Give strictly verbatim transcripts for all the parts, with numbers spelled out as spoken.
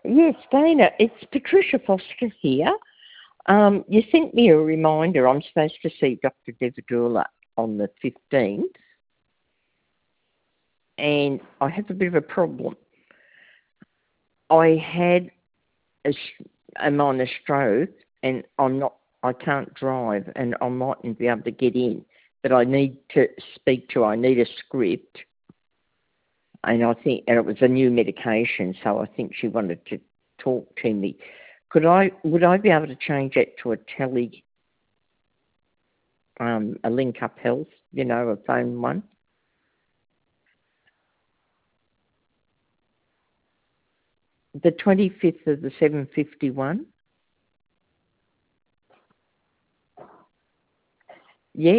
Yes, Dana, it's Patricia Foster here. Um, you sent me a reminder. I'm supposed to see Doctor Devadula on the fifteenth, and I have a bit of a problem. I had a, a minor stroke, and I'm not. I can't drive, and I mightn't be able to get in. But I need to speak to. I need a script, and I think, and it was a new medication, so I think she wanted to talk to me. Could I? Would I be able to change it to a tele, um, a Link Up Health? You know, a phone one. The twenty-fifth of the seven fifty-one? Yeah.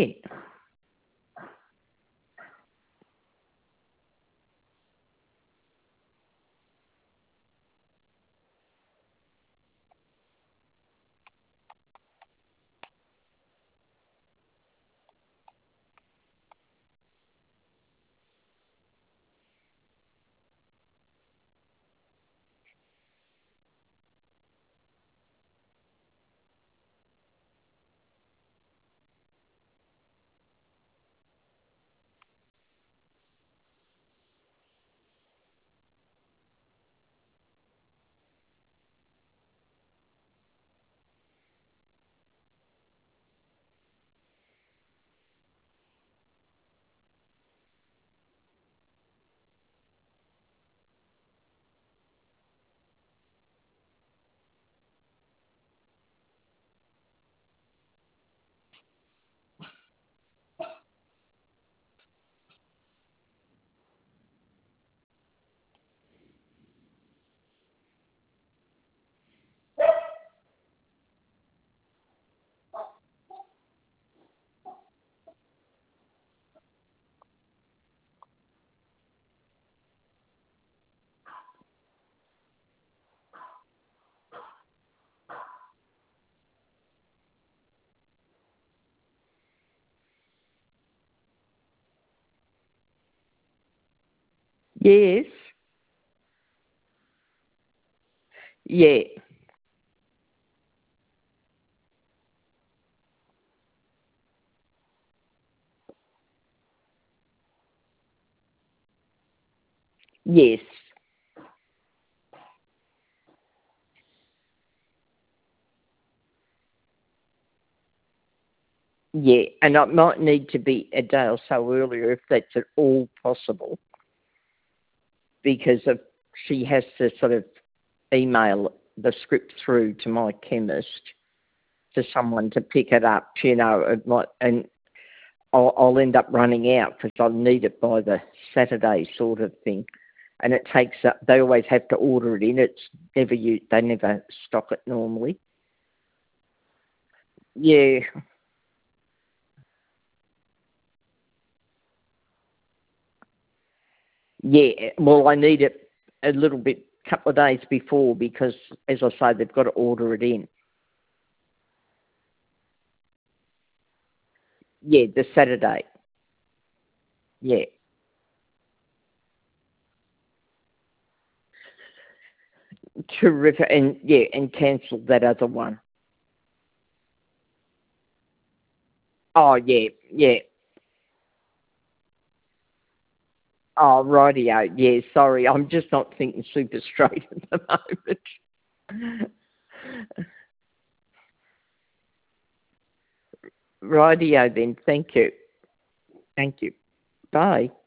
Yes. Yeah. Yes. Yeah. And it might need to be a day or so earlier if that's at all possible, because of she has to sort of email the script through to my chemist for someone to pick it up. You know, it might, and I'll, I'll end up running out because I'll need it by the Saturday sort of thing. And it takes up, they always have to order it in. It's never you, they never stock it normally. Yeah, yeah. Well, I need it a little bit, couple of days before, because, as I say, they've got to order it in. Yeah, the Saturday. Yeah. Terrific. And yeah, and cancel that other one. Oh, yeah, yeah. Oh, rightio. Yeah, sorry. I'm just not thinking super straight at the moment. Rightio then. Thank you. Thank you. Bye.